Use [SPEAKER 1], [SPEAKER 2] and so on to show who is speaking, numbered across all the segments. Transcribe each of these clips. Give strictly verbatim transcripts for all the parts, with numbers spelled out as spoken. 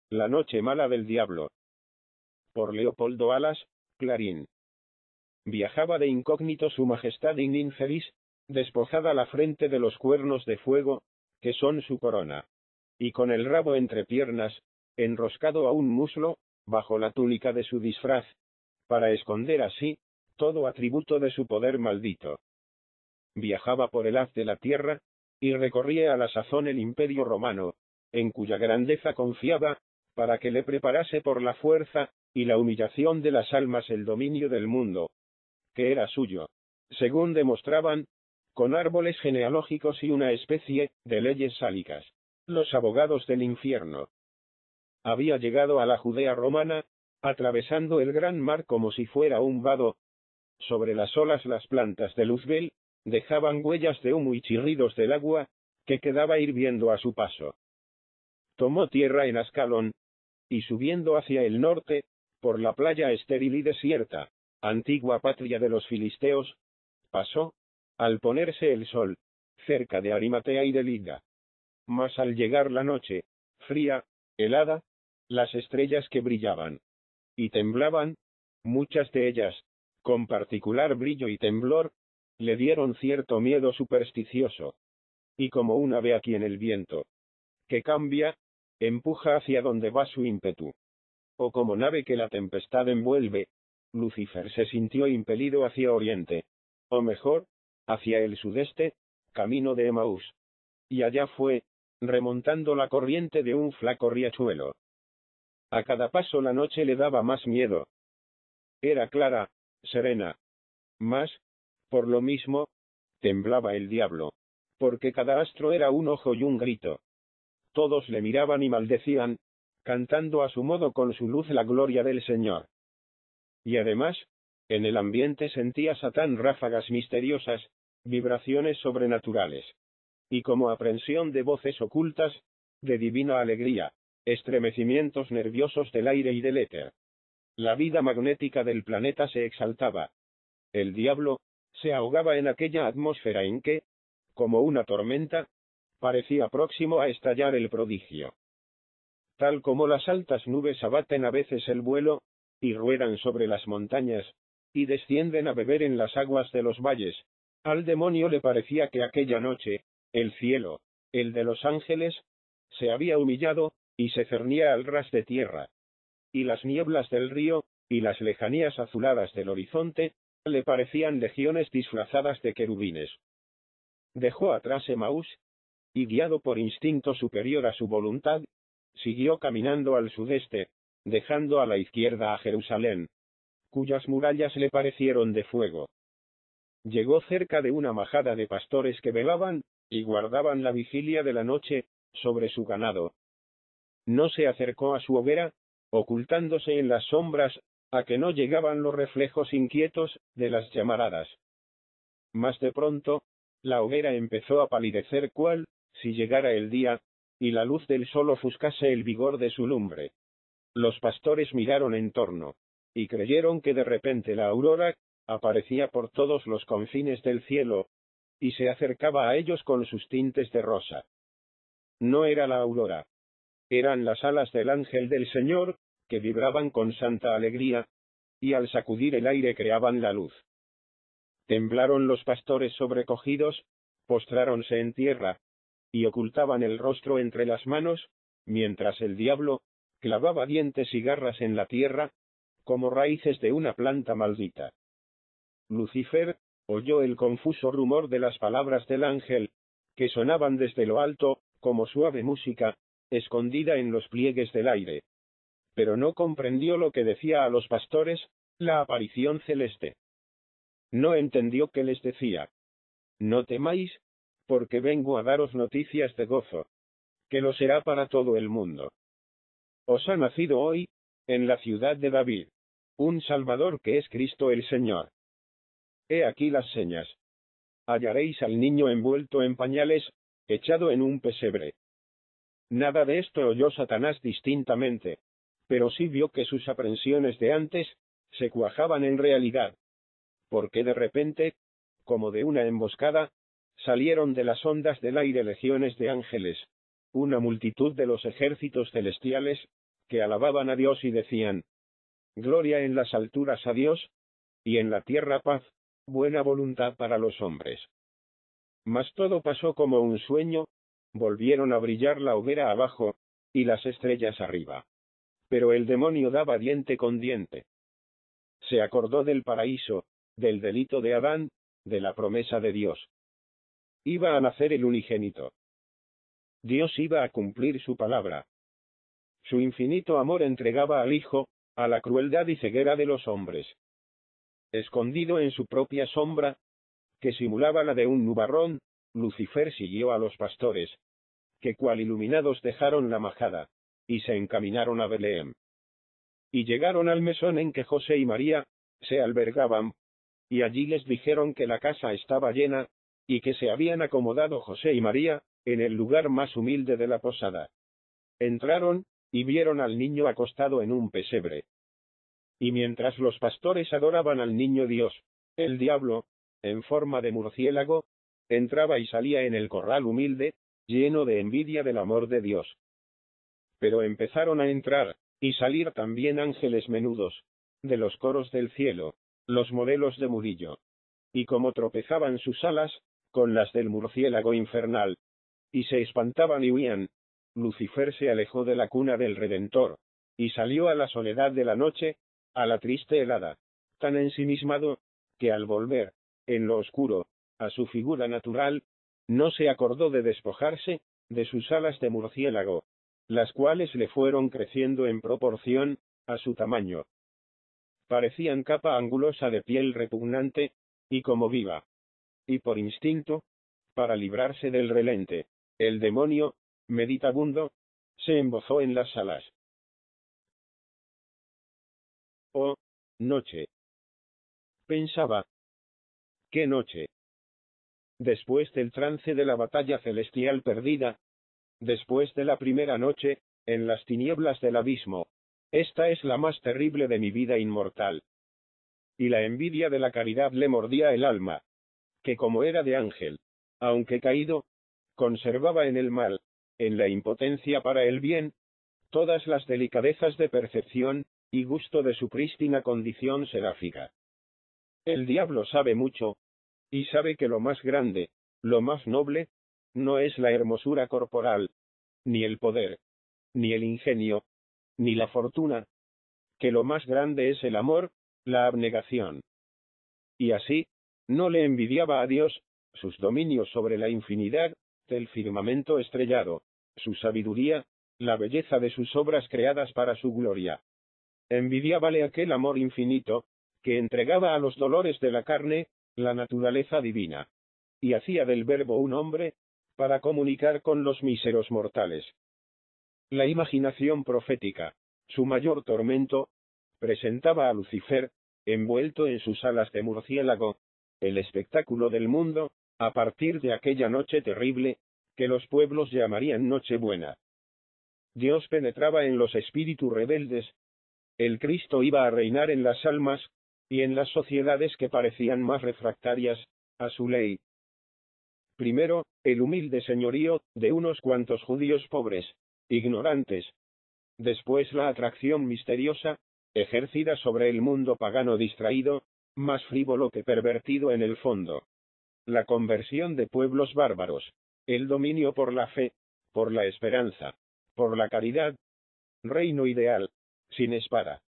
[SPEAKER 1] La noche mala del diablo. Por Leopoldo Alas, Clarín. Viajaba de incógnito su majestad in infelis, despojada la frente de los cuernos de fuego, que son su corona, y con el rabo entre piernas, enroscado a un muslo, bajo la túnica de su disfraz, para esconder así, todo atributo de su poder maldito. Viajaba por el haz de la tierra, y recorría a la sazón el imperio romano, en cuya grandeza confiaba, para que le preparase por la fuerza, y la humillación de las almas el dominio del mundo, que era suyo, según demostraban, con árboles genealógicos y una especie de leyes sálicas, los abogados del infierno. Había llegado a la Judea romana, atravesando el gran mar como si fuera un vado. Sobre las olas las plantas de Luzbel dejaban huellas de humo y chirridos del agua, que quedaba hirviendo a su paso. Tomó tierra en Ascalón, y subiendo hacia el norte, por la playa estéril y desierta, antigua patria de los filisteos, pasó, al ponerse el sol, cerca de Arimatea y de Lida. Mas al llegar la noche, fría, helada, las estrellas que brillaban y temblaban, muchas de ellas, con particular brillo y temblor, le dieron cierto miedo supersticioso. Y como un ave a quien el viento, que cambia, empuja hacia donde va su ímpetu, o como nave que la tempestad envuelve, Lucifer se sintió impelido hacia oriente, o mejor, hacia el sudeste, camino de Emaús. Y allá fue, remontando la corriente de un flaco riachuelo. A cada paso la noche le daba más miedo. Era clara, serena. Mas, por lo mismo, temblaba el diablo, porque cada astro era un ojo y un grito. Todos le miraban y maldecían, cantando a su modo con su luz la gloria del Señor. Y además, en el ambiente sentía Satán ráfagas misteriosas, vibraciones sobrenaturales. Y como aprensión de voces ocultas, de divina alegría, estremecimientos nerviosos del aire y del éter. La vida magnética del planeta se exaltaba. El diablo se ahogaba en aquella atmósfera en que, como una tormenta, parecía próximo a estallar el prodigio. Tal como las altas nubes abaten a veces el vuelo, y ruedan sobre las montañas, y descienden a beber en las aguas de los valles, al demonio le parecía que aquella noche, el cielo, el de los ángeles, se había humillado, y se cernía al ras de tierra. Y las nieblas del río, y las lejanías azuladas del horizonte, le parecían legiones disfrazadas de querubines. Dejó atrás Emaús, y guiado por instinto superior a su voluntad, siguió caminando al sudeste, dejando a la izquierda a Jerusalén, cuyas murallas le parecieron de fuego. Llegó cerca de una majada de pastores que velaban, y guardaban la vigilia de la noche, sobre su ganado. No se acercó a su hoguera, ocultándose en las sombras, a que no llegaban los reflejos inquietos de las llamaradas. Mas de pronto, la hoguera empezó a palidecer cual, si llegara el día, y la luz del sol ofuscase el vigor de su lumbre. Los pastores miraron en torno, y creyeron que de repente la aurora aparecía por todos los confines del cielo, y se acercaba a ellos con sus tintes de rosa. No era la aurora. Eran las alas del ángel del Señor, que vibraban con santa alegría, y al sacudir el aire creaban la luz. Temblaron los pastores sobrecogidos, postráronse en tierra, y ocultaban el rostro entre las manos, mientras el diablo clavaba dientes y garras en la tierra, como raíces de una planta maldita. Lucifer oyó el confuso rumor de las palabras del ángel, que sonaban desde lo alto, como suave música, escondida en los pliegues del aire. Pero no comprendió lo que decía a los pastores, la aparición celeste. No entendió qué les decía. No temáis, porque vengo a daros noticias de gozo, que lo será para todo el mundo. Os ha nacido hoy, en la ciudad de David, un Salvador que es Cristo el Señor. He aquí las señas. Hallaréis al niño envuelto en pañales, echado en un pesebre. Nada de esto oyó Satanás distintamente, pero sí vio que sus aprensiones de antes se cuajaban en realidad, porque de repente, como de una emboscada, salieron de las ondas del aire legiones de ángeles, una multitud de los ejércitos celestiales, que alababan a Dios y decían: Gloria en las alturas a Dios, y en la tierra paz, buena voluntad para los hombres. Mas todo pasó como un sueño, volvieron a brillar la hoguera abajo, y las estrellas arriba. Pero el demonio daba diente con diente. Se acordó del paraíso, del delito de Adán, de la promesa de Dios. Iba a nacer el unigénito. Dios iba a cumplir su palabra. Su infinito amor entregaba al Hijo, a la crueldad y ceguera de los hombres. Escondido en su propia sombra, que simulaba la de un nubarrón, Lucifer siguió a los pastores, que cual iluminados dejaron la majada, y se encaminaron a Belén. Y llegaron al mesón en que José y María se albergaban, y allí les dijeron que la casa estaba llena, y que se habían acomodado José y María en el lugar más humilde de la posada. Entraron, y vieron al niño acostado en un pesebre. Y mientras los pastores adoraban al niño Dios, el diablo, en forma de murciélago, entraba y salía en el corral humilde, lleno de envidia del amor de Dios. Pero empezaron a entrar y salir también ángeles menudos, de los coros del cielo, los modelos de Murillo. Y como tropezaban sus alas con las del murciélago infernal, y se espantaban y huían, Lucifer se alejó de la cuna del Redentor, y salió a la soledad de la noche, a la triste helada, tan ensimismado, que al volver, en lo oscuro, a su figura natural, no se acordó de despojarse de sus alas de murciélago, las cuales le fueron creciendo en proporción a su tamaño. Parecían capa angulosa de piel repugnante, y como viva. Y por instinto, para librarse del relente, el demonio, meditabundo, se embozó en las alas. Oh, noche. Pensaba. ¿Qué noche? Después del trance de la batalla celestial perdida, después de la primera noche, en las tinieblas del abismo, esta es la más terrible de mi vida inmortal. Y la envidia de la caridad le mordía el alma, que como era de ángel, aunque caído, conservaba en el mal, en la impotencia para el bien, todas las delicadezas de percepción y gusto de su prístina condición seráfica. El diablo sabe mucho, y sabe que lo más grande, lo más noble, no es la hermosura corporal, ni el poder, ni el ingenio, ni la fortuna, que lo más grande es el amor, la abnegación. Y así, no le envidiaba a Dios sus dominios sobre la infinidad del firmamento estrellado, su sabiduría, la belleza de sus obras creadas para su gloria. Envidiábale aquel amor infinito, que entregaba a los dolores de la carne la naturaleza divina, y hacía del Verbo un hombre, para comunicar con los míseros mortales. La imaginación profética, su mayor tormento, presentaba a Lucifer, envuelto en sus alas de murciélago, el espectáculo del mundo, a partir de aquella noche terrible, que los pueblos llamarían Nochebuena. Dios penetraba en los espíritus rebeldes. El Cristo iba a reinar en las almas, y en las sociedades que parecían más refractarias a su ley. Primero, el humilde señorío de unos cuantos judíos pobres, ignorantes. Después la atracción misteriosa, ejercida sobre el mundo pagano distraído, más frívolo que pervertido en el fondo. La conversión de pueblos bárbaros, el dominio por la fe, por la esperanza, por la caridad. Reino ideal, sin espada.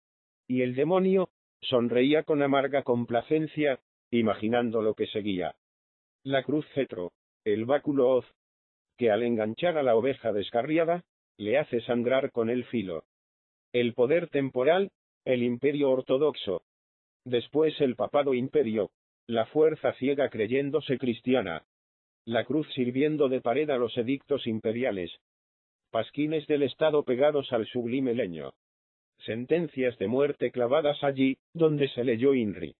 [SPEAKER 1] Y el demonio sonreía con amarga complacencia, imaginando lo que seguía. La cruz cetro, el báculo hoz, que al enganchar a la oveja descarriada, le hace sangrar con el filo. El poder temporal, el imperio ortodoxo. Después el papado imperio, la fuerza ciega creyéndose cristiana. La cruz sirviendo de pared a los edictos imperiales. Pasquines del Estado pegados al sublime leño. Sentencias de muerte clavadas allí, donde se leyó INRI.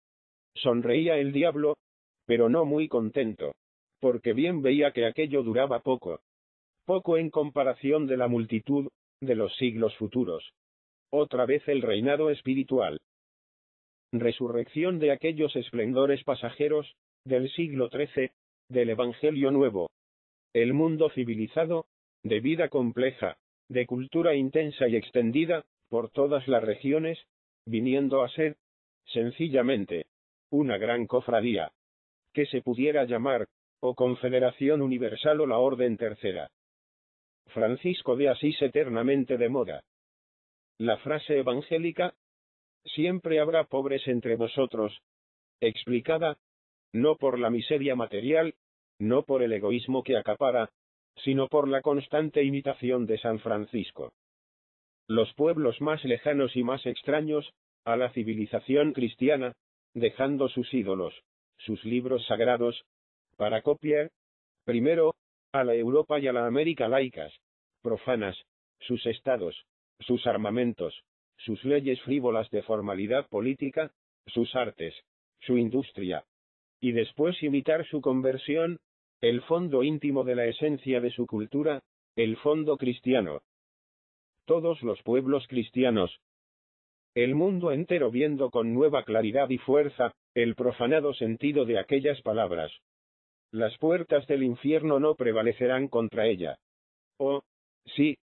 [SPEAKER 1] Sonreía el diablo, pero no muy contento, porque bien veía que aquello duraba poco. Poco en comparación de la multitud, de los siglos futuros. Otra vez el reinado espiritual. Resurrección de aquellos esplendores pasajeros, del siglo trece, del Evangelio nuevo. El mundo civilizado, de vida compleja, de cultura intensa y extendida, por todas las regiones, viniendo a ser, sencillamente, una gran cofradía, que se pudiera llamar, o Confederación Universal o la Orden Tercera. Francisco de Asís eternamente de moda. La frase evangélica, siempre habrá pobres entre vosotros, explicada, no por la miseria material, no por el egoísmo que acapara, sino por la constante imitación de San Francisco. Los pueblos más lejanos y más extraños a la civilización cristiana, dejando sus ídolos, sus libros sagrados, para copiar, primero, a la Europa y a la América laicas, profanas, sus estados, sus armamentos, sus leyes frívolas de formalidad política, sus artes, su industria, y después imitar su conversión, el fondo íntimo de la esencia de su cultura, el fondo cristiano. Todos los pueblos cristianos, el mundo entero viendo con nueva claridad y fuerza, el profanado sentido de aquellas palabras. Las puertas del infierno no prevalecerán contra ella. Oh, sí,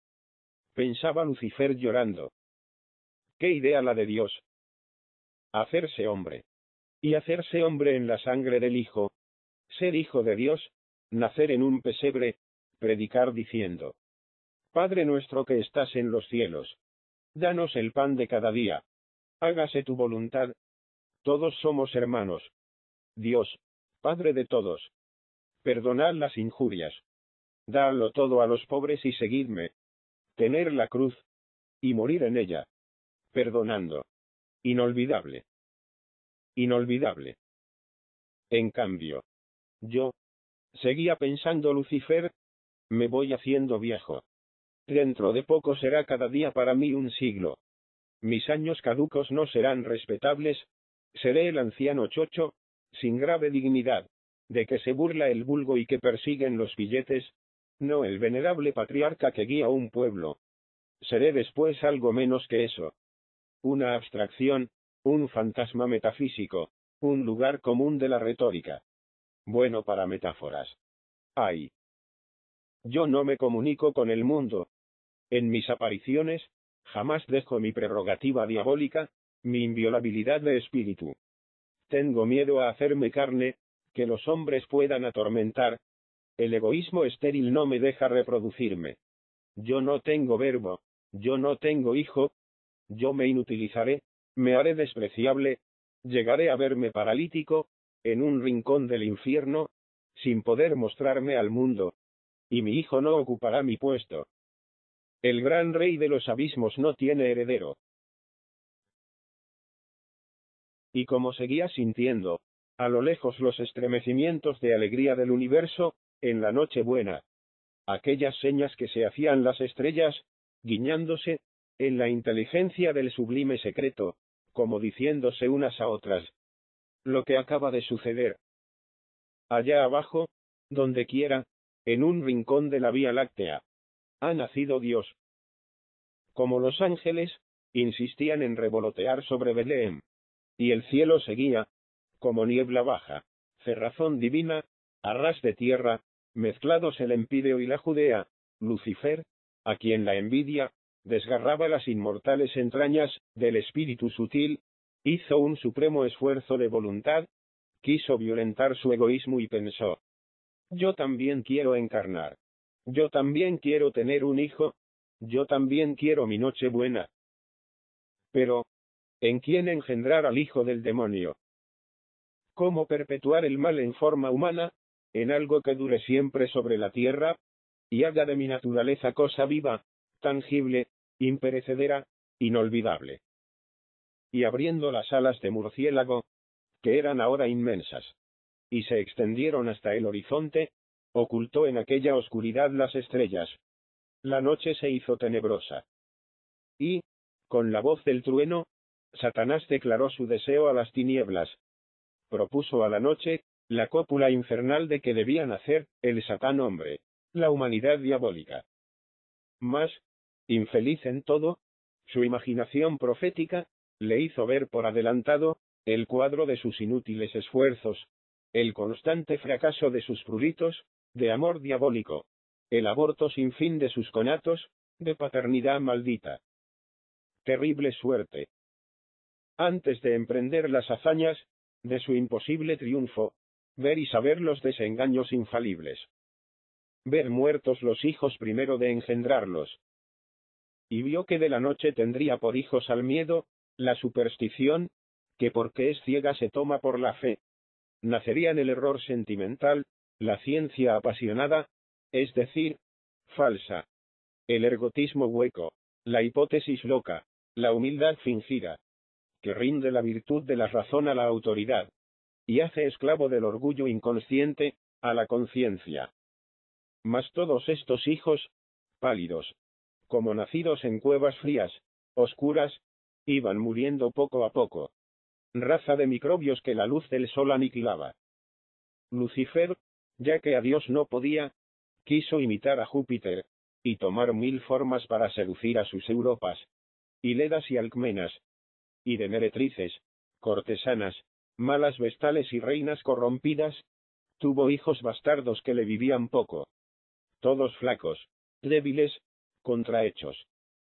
[SPEAKER 1] pensaba Lucifer llorando. ¿Qué idea la de Dios? Hacerse hombre. Y hacerse hombre en la sangre del Hijo. Ser hijo de Dios, nacer en un pesebre, predicar diciendo: Padre nuestro que estás en los cielos, danos el pan de cada día. Hágase tu voluntad. Todos somos hermanos. Dios, Padre de todos. Perdonad las injurias. Dadlo todo a los pobres y seguidme. Tener la cruz, y morir en ella. Perdonando. Inolvidable. Inolvidable. En cambio, yo, seguía pensando Lucifer, me voy haciendo viejo. Dentro de poco será cada día para mí un siglo. Mis años caducos no serán respetables, seré el anciano chocho, sin grave dignidad, de que se burla el vulgo y que persiguen los billetes, no el venerable patriarca que guía un pueblo. Seré después algo menos que eso. Una abstracción, un fantasma metafísico, un lugar común de la retórica. Bueno para metáforas. Ay. Yo no me comunico con el mundo. En mis apariciones, jamás dejo mi prerrogativa diabólica, mi inviolabilidad de espíritu. Tengo miedo a hacerme carne, que los hombres puedan atormentar. El egoísmo estéril no me deja reproducirme. Yo no tengo verbo, yo no tengo hijo. Yo me inutilizaré, me haré despreciable, llegaré a verme paralítico, en un rincón del infierno, sin poder mostrarme al mundo. Y mi hijo no ocupará mi puesto. El gran rey de los abismos no tiene heredero. Y como seguía sintiendo, a lo lejos los estremecimientos de alegría del universo, en la noche buena, aquellas señas que se hacían las estrellas, guiñándose, en la inteligencia del sublime secreto, como diciéndose unas a otras: lo que acaba de suceder. Allá abajo, donde quiera, en un rincón de la Vía Láctea, ha nacido Dios. Como los ángeles, insistían en revolotear sobre Belén. Y el cielo seguía, como niebla baja, cerrazón divina, a ras de tierra, mezclados el Empíreo y la Judea, Lucifer, a quien la envidia desgarraba las inmortales entrañas del espíritu sutil, hizo un supremo esfuerzo de voluntad, quiso violentar su egoísmo y pensó: yo también quiero encarnar. Yo también quiero tener un hijo. Yo también quiero mi noche buena. Pero, ¿en quién engendrar al hijo del demonio? ¿Cómo perpetuar el mal en forma humana, en algo que dure siempre sobre la tierra, y haga de mi naturaleza cosa viva, tangible, imperecedera, inolvidable? Y abriendo las alas de murciélago, que eran ahora inmensas, y se extendieron hasta el horizonte, ocultó en aquella oscuridad las estrellas. La noche se hizo tenebrosa. Y, con la voz del trueno, Satanás declaró su deseo a las tinieblas. Propuso a la noche, la cópula infernal de que debía nacer el Satán hombre, la humanidad diabólica. Mas, infeliz en todo, su imaginación profética le hizo ver por adelantado el cuadro de sus inútiles esfuerzos, el constante fracaso de sus pruritos, de amor diabólico, el aborto sin fin de sus conatos, de paternidad maldita. Terrible suerte. Antes de emprender las hazañas de su imposible triunfo, ver y saber los desengaños infalibles. Ver muertos los hijos primero de engendrarlos. Y vio que de la noche tendría por hijos al miedo, la superstición, que porque es ciega se toma por la fe. Nacerían el error sentimental, la ciencia apasionada, es decir, falsa. El ergotismo hueco, la hipótesis loca, la humildad fingida, que rinde la virtud de la razón a la autoridad, y hace esclavo del orgullo inconsciente, a la conciencia. Mas todos estos hijos, pálidos, como nacidos en cuevas frías, oscuras, iban muriendo poco a poco. Raza de microbios que la luz del sol aniquilaba. Lucifer, ya que a Dios no podía, quiso imitar a Júpiter, y tomar mil formas para seducir a sus Europas, y Ledas y Alcmenas, y de meretrices, cortesanas, malas vestales y reinas corrompidas, tuvo hijos bastardos que le vivían poco. Todos flacos, débiles, contrahechos.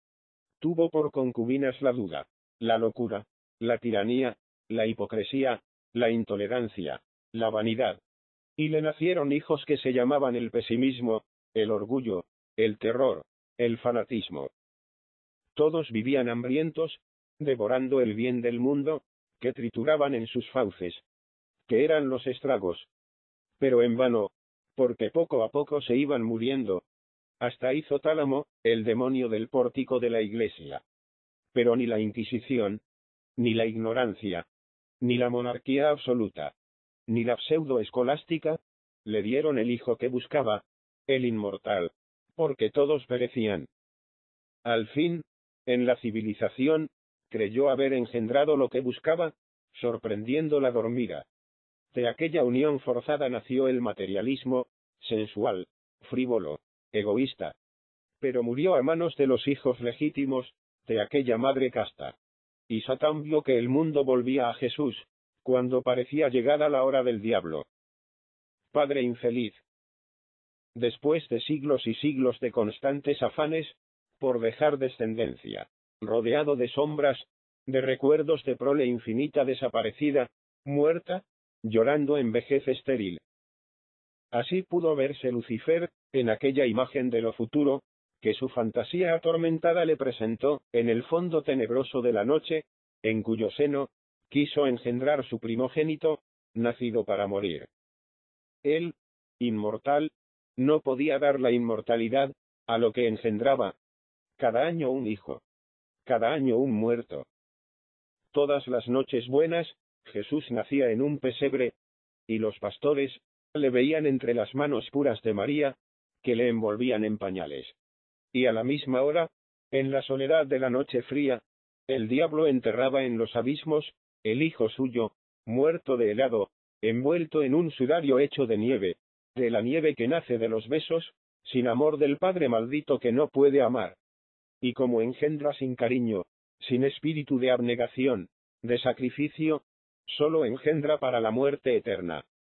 [SPEAKER 1] Tuvo por concubinas la duda, la locura, la tiranía, la hipocresía, la intolerancia, la vanidad. Y le nacieron hijos que se llamaban el pesimismo, el orgullo, el terror, el fanatismo. Todos vivían hambrientos, devorando el bien del mundo, que trituraban en sus fauces, que eran los estragos. Pero en vano, porque poco a poco se iban muriendo. Hasta hizo Tálamo, el demonio del pórtico de la iglesia. Pero ni la Inquisición, ni la ignorancia, ni la monarquía absoluta, ni la pseudo-escolástica, le dieron el hijo que buscaba, el inmortal, porque todos perecían. Al fin, en la civilización, creyó haber engendrado lo que buscaba, sorprendiendo la dormida. De aquella unión forzada nació el materialismo, sensual, frívolo, egoísta. Pero murió a manos de los hijos legítimos, de aquella madre casta. Y Satán vio que el mundo volvía a Jesús, cuando parecía llegada la hora del diablo. Padre infeliz. Después de siglos y siglos de constantes afanes, por dejar descendencia, rodeado de sombras, de recuerdos de prole infinita desaparecida, muerta, llorando en vejez estéril. Así pudo verse Lucifer, en aquella imagen de lo futuro, que su fantasía atormentada le presentó, en el fondo tenebroso de la noche, en cuyo seno, quiso engendrar su primogénito, nacido para morir. Él, inmortal, no podía dar la inmortalidad, a lo que engendraba. Cada año un hijo. Cada año un muerto. Todas las noches buenas, Jesús nacía en un pesebre, y los pastores le veían entre las manos puras de María, que le envolvían en pañales. Y a la misma hora, en la soledad de la noche fría, el diablo enterraba en los abismos, el hijo suyo, muerto de helado, envuelto en un sudario hecho de nieve, de la nieve que nace de los besos, sin amor del padre maldito que no puede amar. Y como engendra sin cariño, sin espíritu de abnegación, de sacrificio, solo engendra para la muerte eterna.